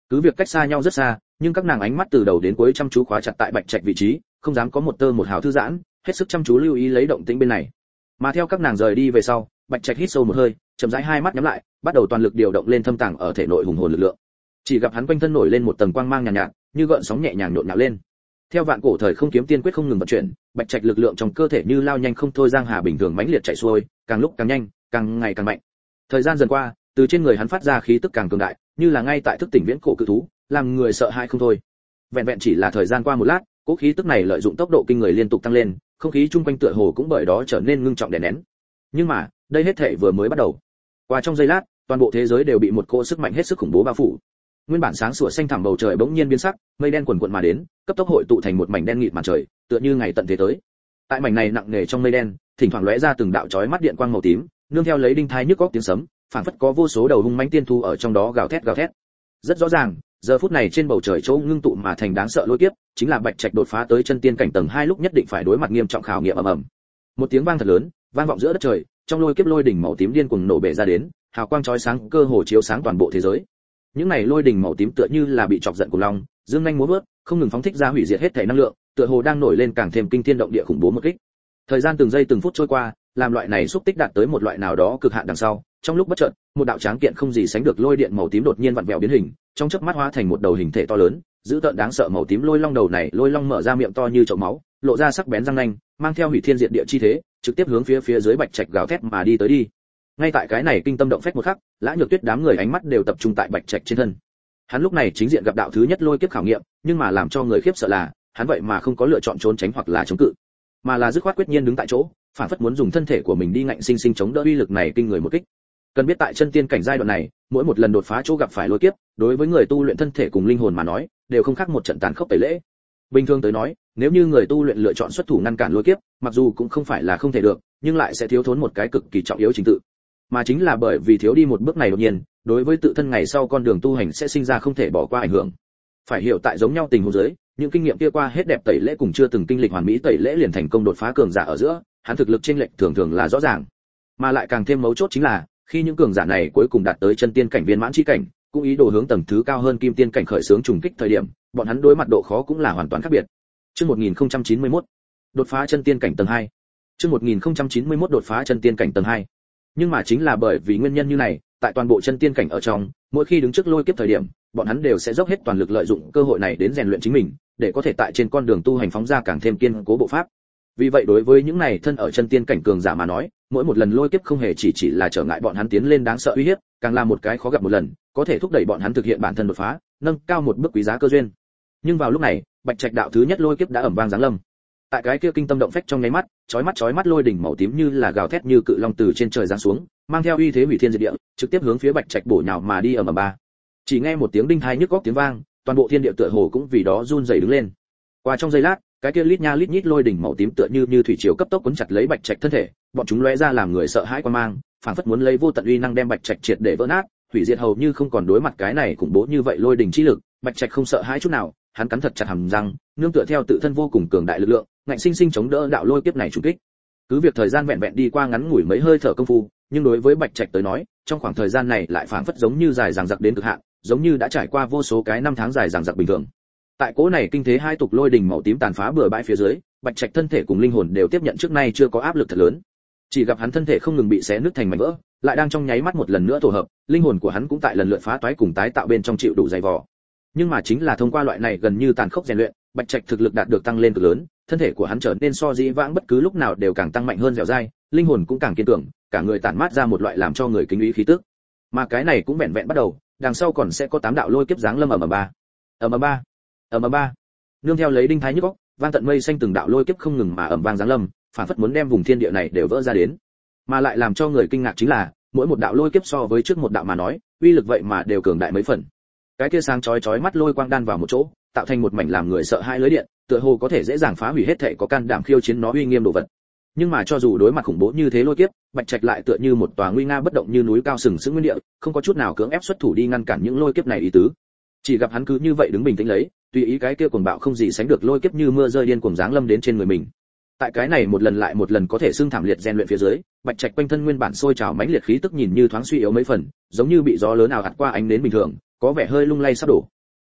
Cứ việc cách xa nhau rất xa, nhưng các nàng ánh mắt từ đầu đến cuối chăm chú khóa chặt tại Bạch Trạch vị trí, không dám có một tơ một hào thư giãn, hết sức chăm chú lưu ý lấy động tĩnh bên này. Mà theo các nàng rời đi về sau, Bạch Trạch hít sâu một hơi, chậm rãi hai mắt nhắm lại, bắt đầu toàn lực điều động lên thâm tàng ở thể nội hùng hồn lực lượng. Chỉ gặp hắn quanh thân nổi lên một tầng quang mang nhàn nhạt, như gợn sóng nhẹ nhàng nhộn nhạo lên. Theo vạn cổ thời không kiếm tiên quyết không ngừng vận chuyển, Bạch Trạch lực lượng trong cơ thể như lao nhanh không thôi giang hà bình thường mãnh liệt chạy xuôi, càng lúc càng nhanh, càng ngày càng mạnh. Thời gian dần qua, từ trên người hắn phát ra khí tức càng cường đại, như là ngay tại thức tỉnh viễn cổ cự thú, làm người sợ hãi không thôi. Vẹn vẹn chỉ là thời gian qua một lát, cỗ khí tức này lợi dụng tốc độ kinh người liên tục tăng lên, không khí chung quanh tựa hồ cũng bởi đó trở nên ngưng trọng đè nén. Nhưng mà, đây hết thảy vừa mới bắt đầu. Qua trong giây lát, toàn bộ thế giới đều bị một cỗ sức mạnh hết sức khủng bố bao phủ. Nguyên bản sáng sủa xanh thẳm bầu trời bỗng nhiên biến sắc, mây đen quần quần mà đến, cấp tốc hội tụ thành một mảnh đen nghịt màn trời, tựa như ngày tận thế tới. Tại mảnh này nặng nề trong mây đen, thỉnh thoảng lóe ra từng đạo chói mắt điện quang màu tím, nương theo lấy đinh thai nhức óc tiếng sấm, phảng phất có vô số đầu hung mãnh tiên thu ở trong đó gào thét gào thét. Rất rõ ràng, giờ phút này trên bầu trời chỗ ngưng tụ mà thành đáng sợ lôi kiếp, chính là Bạch Trạch đột phá tới chân tiên cảnh tầng 2 lúc nhất định phải đối mặt nghiêm trọng khảo nghiệm ầm ầm. Một tiếng vang thật lớn, vang vọng giữa đất trời, trong lôi kiếp lôi đỉnh màu tím điên cuồng nổ bể ra đến, hào quang chói sáng cơ hồ chiếu sáng toàn bộ thế giới. Những này lôi đỉnh màu tím tựa như là bị chọc giận của long, dương nhanh múa vớt, không ngừng phóng thích ra hủy diệt hết thể năng lượng, tựa hồ đang nổi lên càng thêm kinh thiên động địa khủng bố một kích. Thời gian từng giây từng phút trôi qua, làm loại này xúc tích đạt tới một loại nào đó cực hạn đằng sau, trong lúc bất chợt, một đạo tráng kiện không gì sánh được lôi điện màu tím đột nhiên vặn vẹo biến hình, trong chớp mắt hóa thành một đầu hình thể to lớn, dữ tợn đáng sợ màu tím lôi long đầu này, lôi long mở ra miệng to như chậu máu, lộ ra sắc bén răng nanh, mang theo hủy thiên diệt địa chi thế, trực tiếp hướng phía dưới Bạch Trạch gào thét mà đi tới đi. Ngay tại cái này kinh tâm động phách một khắc, Lã Nhược Tuyết đám người ánh mắt đều tập trung tại Bạch Trạch trên thân. Hắn lúc này chính diện gặp đạo thứ nhất lôi kiếp khảo nghiệm, nhưng mà làm cho người khiếp sợ là, hắn vậy mà không có lựa chọn trốn tránh hoặc là chống cự, mà là dứt khoát quyết nhiên đứng tại chỗ, phản phất muốn dùng thân thể của mình đi ngạnh sinh sinh chống đỡ uy lực này kinh người một kích. Cần biết tại chân tiên cảnh giai đoạn này, mỗi một lần đột phá chỗ gặp phải lôi kiếp, đối với người tu luyện thân thể cùng linh hồn mà nói, đều không khác một trận tàn khốc tẩy lễ. Bình thường tới nói, nếu như người tu luyện lựa chọn xuất thủ ngăn cản lôi kiếp, mặc dù cũng không phải là không thể được, nhưng lại sẽ thiếu thốn một cái cực kỳ trọng yếu trình tự. Mà chính là bởi vì thiếu đi một bước này đột nhiên, đối với tự thân ngày sau con đường tu hành sẽ sinh ra không thể bỏ qua ảnh hưởng. Phải hiểu tại giống nhau tình huống dưới, những kinh nghiệm kia qua hết đẹp tẩy lễ cùng chưa từng kinh lịch hoàn mỹ tẩy lễ liền thành công đột phá cường giả ở giữa, hắn thực lực chênh lệch thường thường là rõ ràng. Mà lại càng thêm mấu chốt chính là, khi những cường giả này cuối cùng đạt tới chân tiên cảnh viên mãn chi cảnh, cũng ý đồ hướng tầng thứ cao hơn kim tiên cảnh khởi xướng trùng kích thời điểm, bọn hắn đối mặt độ khó cũng là hoàn toàn khác biệt. Chương 1091, đột phá chân tiên cảnh tầng 2. Chương 1091 đột phá chân tiên cảnh tầng 2. Nhưng mà chính là bởi vì nguyên nhân như này, tại toàn bộ chân tiên cảnh ở trong, mỗi khi đứng trước lôi kiếp thời điểm, bọn hắn đều sẽ dốc hết toàn lực lợi dụng cơ hội này đến rèn luyện chính mình, để có thể tại trên con đường tu hành phóng ra càng thêm kiên cố bộ pháp. Vì vậy đối với những này thân ở chân tiên cảnh cường giả mà nói, mỗi một lần lôi kiếp không hề chỉ là trở ngại bọn hắn tiến lên đáng sợ uy hiếp, càng là một cái khó gặp một lần, có thể thúc đẩy bọn hắn thực hiện bản thân đột phá, nâng cao một bước quý giá cơ duyên. Nhưng vào lúc này, Bạch Trạch đạo thứ nhất lôi kiếp đã ầm vang giáng lâm. Tại cái kia kinh tâm động phách trong nháy mắt, chói mắt lôi đỉnh màu tím như là gào thét như cự long từ trên trời giáng xuống, mang theo uy thế hủy thiên diệt địa, trực tiếp hướng phía Bạch Trạch bổ nhào mà đi ầm ầm ba. Chỉ nghe một tiếng đinh tai nhức óc tiếng vang, toàn bộ thiên địa tựa hồ cũng vì đó run rẩy đứng lên. Qua trong giây lát, cái kia lít nha lít nhít lôi đỉnh màu tím tựa như thủy triều cấp tốc cuốn chặt lấy Bạch Trạch thân thể, bọn chúng lóe ra làm người sợ hãi quan mang, phảng phất muốn lấy vô tận uy năng đem Bạch Trạch triệt để vỡ nát, hủy diệt hầu như không còn. Đối mặt cái này khủng bố như vậy lôi đỉnh chi lực, Bạch Trạch không sợ hãi chút nào, hắn cắn thật chặt hàm răng, nương tựa theo tự thân vô cùng cường đại lực lượng, ngạnh sinh sinh chống đỡ đạo lôi kiếp này trùng kích. Cứ việc thời gian vẹn vẹn đi qua ngắn ngủi mấy hơi thở công phu, nhưng đối với Bạch Trạch tới nói, trong khoảng thời gian này lại phảng phất giống như dài dằng dặc đến cực hạn, giống như đã trải qua vô số cái năm tháng dài dằng dặc bình thường. Tại cỗ này kinh thế hai tục lôi đỉnh màu tím tàn phá bừa bãi phía dưới, Bạch Trạch thân thể cùng linh hồn đều tiếp nhận trước nay chưa có áp lực thật lớn. Chỉ gặp hắn thân thể không ngừng bị xé nứt thành mảnh vỡ, lại đang trong nháy mắt một lần nữa tổ hợp, linh hồn của hắn cũng tại lần lượt phá toái cùng tái tạo bên trong chịu đủ dày vò. Nhưng mà chính là thông qua loại này gần như tàn khốc rèn luyện, Bạch Trạch thực lực đạt được tăng lên cực lớn, thân thể của hắn trở nên so dĩ vãng bất cứ lúc nào đều càng tăng mạnh hơn dẻo dai, linh hồn cũng càng kiên cường, cả người tản mát ra một loại làm cho người kính ý khí tức. Mà cái này cũng vẹn vẹn bắt đầu, đằng sau còn sẽ có 8 đạo lôi kiếp giáng lâm ầm ầm ba. Ầm ầm ba. Ầm ầm ba. Nương theo lấy đinh thái nhức óc, vang tận mây xanh từng đạo lôi kiếp không ngừng mà ầm vang giáng lâm, phản phất muốn đem vùng thiên địa này đều vỡ ra đến. Mà lại làm cho người kinh ngạc chính là, mỗi một đạo lôi kiếp so với trước một đạo mà nói, uy lực vậy mà đều cường đại mấy phần. Cái kia sáng chói mắt lôi quang đan vào một chỗ, tạo thành một mảnh làm người sợ hãi lưới điện, tựa hồ có thể dễ dàng phá hủy hết thảy có can đảm khiêu chiến nó uy nghiêm đồ vật. Nhưng mà cho dù đối mặt khủng bố như thế lôi kiếp, Bạch Trạch lại tựa như một tòa nguy nga bất động như núi cao sừng sững nguyên địa, không có chút nào cưỡng ép xuất thủ đi ngăn cản những lôi kiếp này ý tứ. Chỉ gặp hắn cứ như vậy đứng bình tĩnh lấy, tùy ý cái kia cuồng bạo không gì sánh được lôi kiếp như mưa rơi điên cuồng giáng lâm đến trên người mình. Tại cái này một lần lại một lần có thể xưng thảm liệt rèn luyện phía dưới, Bạch Trạch quanh thân nguyên bản sôi trào mãnh liệt khí tức nhìn như thoáng suy yếu mấy phần, giống như bị gió lớn nào hạt qua ánh đến bình thường, có vẻ hơi lung lay sắp đổ.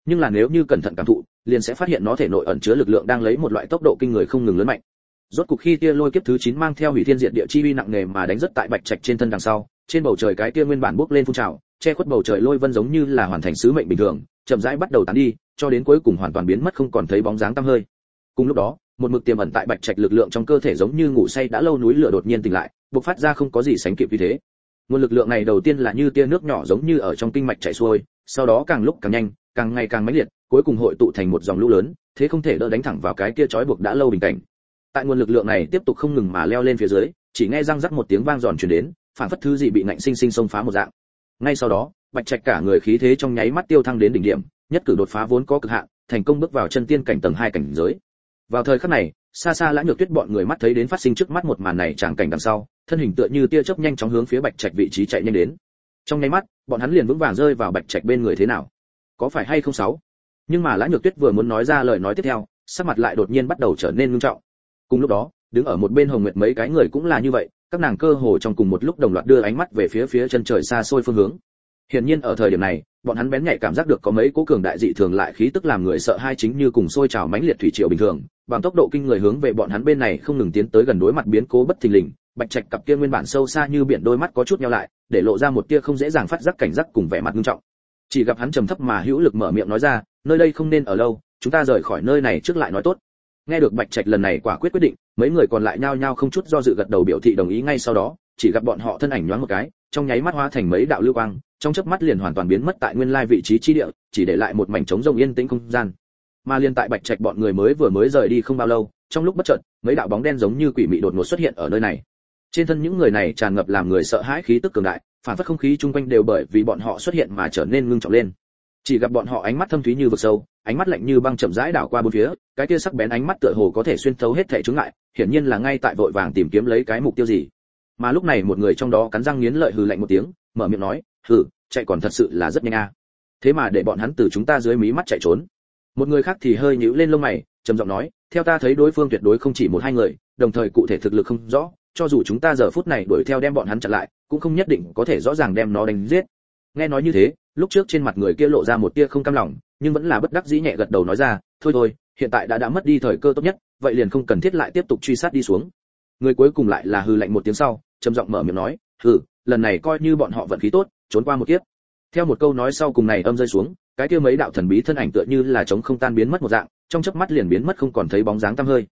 nhưng là nếu như cẩn thận cảm thụ, liền sẽ phát hiện nó thể nội ẩn chứa lực lượng đang lấy một loại tốc độ kinh người không ngừng lớn mạnh. Rốt cục khi tia lôi kiếp thứ 9 mang theo hủy thiên diệt địa chi uy nặng nề mà đánh rất tại Bạch Trạch trên thân đằng sau, trên bầu trời cái kia nguyên bản bốc lên phun trào, che khuất bầu trời lôi vân giống như là hoàn thành sứ mệnh bình thường, chậm rãi bắt đầu tán đi, cho đến cuối cùng hoàn toàn biến mất không còn thấy bóng dáng tăm hơi. Cùng lúc đó, một mực tiềm ẩn tại Bạch Trạch lực lượng trong cơ thể giống như ngủ say đã lâu núi lửa đột nhiên tỉnh lại, bộc phát ra không có gì sánh kịp như thế. Nguồn lực lượng này đầu tiên là như tia nước nhỏ giống như ở trong kinh mạch chảy xuôi, sau đó càng lúc càng nhanh, càng ngày càng mãnh liệt, cuối cùng hội tụ thành một dòng lũ lớn, thế không thể đỡ đánh thẳng vào cái kia trói buộc đã lâu bình cảnh. Tại nguồn lực lượng này tiếp tục không ngừng mà leo lên phía dưới, chỉ nghe răng rắc một tiếng vang giòn truyền đến, phản phất thứ gì bị ngạnh sinh sinh xông phá một dạng. Ngay sau đó, Bạch Trạch cả người khí thế trong nháy mắt tiêu thăng đến đỉnh điểm, nhất cử đột phá vốn có cực hạn, thành công bước vào chân tiên cảnh tầng 2 cảnh giới. Vào thời khắc này, xa xa Lã Nhược Tuyết bọn người mắt thấy đến phát sinh trước mắt một màn này tràng cảnh đằng sau, thân hình tựa như tia chớp nhanh chóng hướng phía Bạch Trạch vị trí chạy nhanh đến. Trong nháy mắt, bọn hắn liền vững vàng rơi vào Bạch Trạch bên người thế nào? Có phải hay không sáu? Nhưng mà Lã Nhược Tuyết vừa muốn nói ra lời nói tiếp theo, sắc mặt lại đột nhiên bắt đầu trở nên nghiêm trọng. Cùng lúc đó, đứng ở một bên Hồng Nguyệt mấy cái người cũng là như vậy, các nàng cơ hồ trong cùng một lúc đồng loạt đưa ánh mắt về phía chân trời xa xôi phương hướng. Hiển nhiên ở thời điểm này, bọn hắn bén nhạy cảm giác được có mấy cỗ cường đại dị thường lại khí tức làm người sợ hai chính như cùng sôi trào mãnh liệt thủy triều bình thường, bằng tốc độ kinh người hướng về bọn hắn bên này không ngừng tiến tới gần đối mặt biến cố bất thình lình. Bạch Trạch cặp kia nguyên bản sâu xa như biển đôi mắt có chút nheo lại, để lộ ra một tia không dễ dàng phát giác cảnh giác cùng vẻ mặt nghiêm trọng. Chỉ gặp hắn trầm thấp mà hữu lực mở miệng nói ra, nơi đây không nên ở lâu, chúng ta rời khỏi nơi này trước lại nói tốt. Nghe được Bạch Trạch lần này quả quyết quyết định, mấy người còn lại nhao nhao không chút do dự gật đầu biểu thị đồng ý ngay sau đó, chỉ gặp bọn họ thân ảnh nhoáng một cái, trong nháy mắt hóa thành mấy đạo lưu quang, trong chớp mắt liền hoàn toàn biến mất tại nguyên lai vị trí chi địa, chỉ để lại một mảnh trống rỗng yên tĩnh không gian. Mà liên tại Bạch Trạch bọn người vừa mới rời đi không bao lâu, trong lúc bất chợt, mấy đạo bóng đen giống như quỷ mị đột ngột xuất hiện ở nơi này. Trên thân những người này tràn ngập làm người sợ hãi khí tức cường đại, phản phất không khí chung quanh đều bởi vì bọn họ xuất hiện mà trở nên ngưng trọng lên. Chỉ gặp bọn họ ánh mắt thâm thúy như vực sâu, ánh mắt lạnh như băng chậm rãi đảo qua bốn phía, cái kia sắc bén ánh mắt tựa hồ có thể xuyên thấu hết thảy chướng ngại, hiển nhiên là ngay tại vội vàng tìm kiếm lấy cái mục tiêu gì. Mà lúc này một người trong đó cắn răng nghiến lợi hừ lạnh một tiếng, mở miệng nói, "Hừ, chạy còn thật sự là rất nhanh a. Thế mà để bọn hắn từ chúng ta dưới mí mắt chạy trốn." Một người khác thì hơi nhíu lên lông mày, trầm giọng nói, "Theo ta thấy đối phương tuyệt đối không chỉ một hai người, đồng thời cụ thể thực lực không rõ, cho dù chúng ta giờ phút này đuổi theo đem bọn hắn chặn lại, cũng không nhất định có thể rõ ràng đem nó đánh giết." Nghe nói như thế, lúc trước trên mặt người kia lộ ra một tia không cam lòng, nhưng vẫn là bất đắc dĩ nhẹ gật đầu nói ra, thôi, hiện tại đã mất đi thời cơ tốt nhất, vậy liền không cần thiết lại tiếp tục truy sát đi xuống. Người cuối cùng lại là hừ lạnh một tiếng sau, trầm giọng mở miệng nói, "Hừ, lần này coi như bọn họ vận khí tốt, trốn qua một kiếp." Theo một câu nói sau cùng này âm rơi xuống, cái kia mấy đạo thần bí thân ảnh tựa như là trống không tan biến mất một dạng, trong chớp mắt liền biến mất không còn thấy bóng dáng tăm hơi.